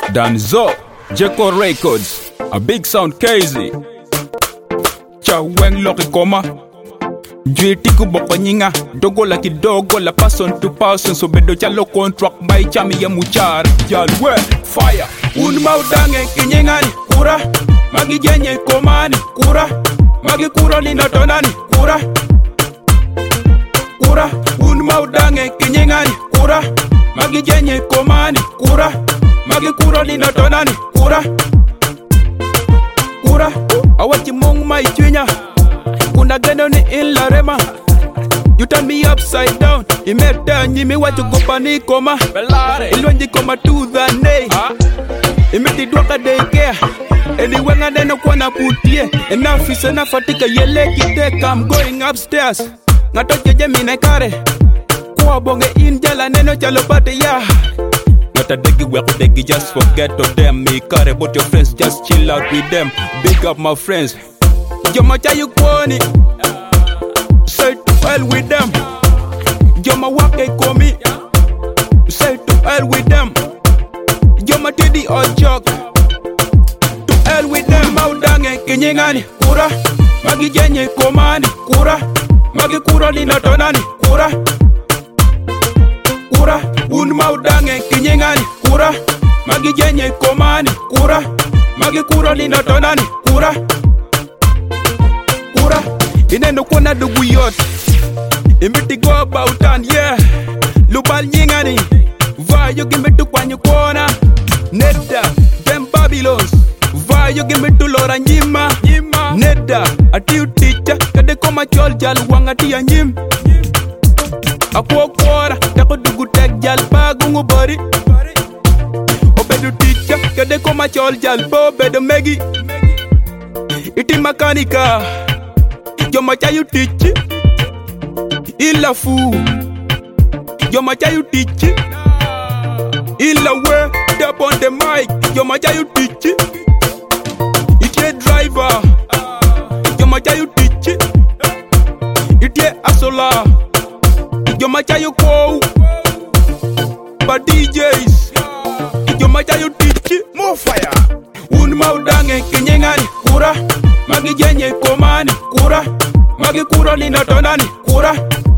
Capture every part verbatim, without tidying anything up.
Danzo, Jeko Records, a big sound crazy. Chaweng Loki Koma, Jitiku Bokonyinga, Dogo like a dogo, la person to person, so bedo chalo contract by Chami ya Muchar, Jalwe, fire, Unmau Dange, Kinyangani, Kura, Magi Jenye Komani, Kura, Magi Kura Nina Tonani, Kura, Kura, Unmau Dange, Kinyangani, Kura, Magi Jenye Komani, Kura, Magi Kura Nina Tonani, Kura, Kura, Awachi Mong Mai Junior. Kuna geno ni in la rema. You turn me upside down. You made down, you me what you go pani koma. Ilwanji koma to the nay. You made the dwaka day care. Anyway, I don't wanna put here. Enough is enough for take a yellow take. I'm going upstairs. Nato jeje mine kare. Kwa bonge in jala neno chalo pate ya. Not a degi work degi, just forget of them. Me care but your friends, just chill out with them. Big up my friends. Yo macha you kwani. Say to hell with them. Yo ma wake komi. Say to hell with them. Yo ma tidi or joke. To hell with them. Maudange kinyingani kura. Magi jenye komani kura. Magi kura ni natonani kura. Kura. Un maudange kinyingani kura. Magi jenye komani kura. Magi kura ni natonani kura. Inendo kona dugu yot Imiti go about and yeah Lubal nyingani Vayo gimme to kwanyu kona Neda Them Babylons Vayo gimme to lora njima Neda Ati uticha Kade koma chol jal wanga tia njim Akwa kwara Tako dugu tek jal bagungu bari Obedu ticha Kade koma chol jal bo bedo megi Iti makanika Yo macha you teach Illa fu Yo macha you teach Illa way Step on the mic Yo macha you teach Ite driver Yo macha you teach Ite asola Yo macha you go But D Js Yo macha you teach More fire Un maudange kinyengani kura Magi jenye komani kura Magi kura ni natonani kura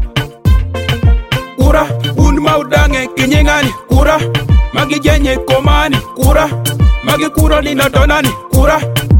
Kura Un maudange kinyengani kura Magi jenye komani kura Magi kura ni natonani kura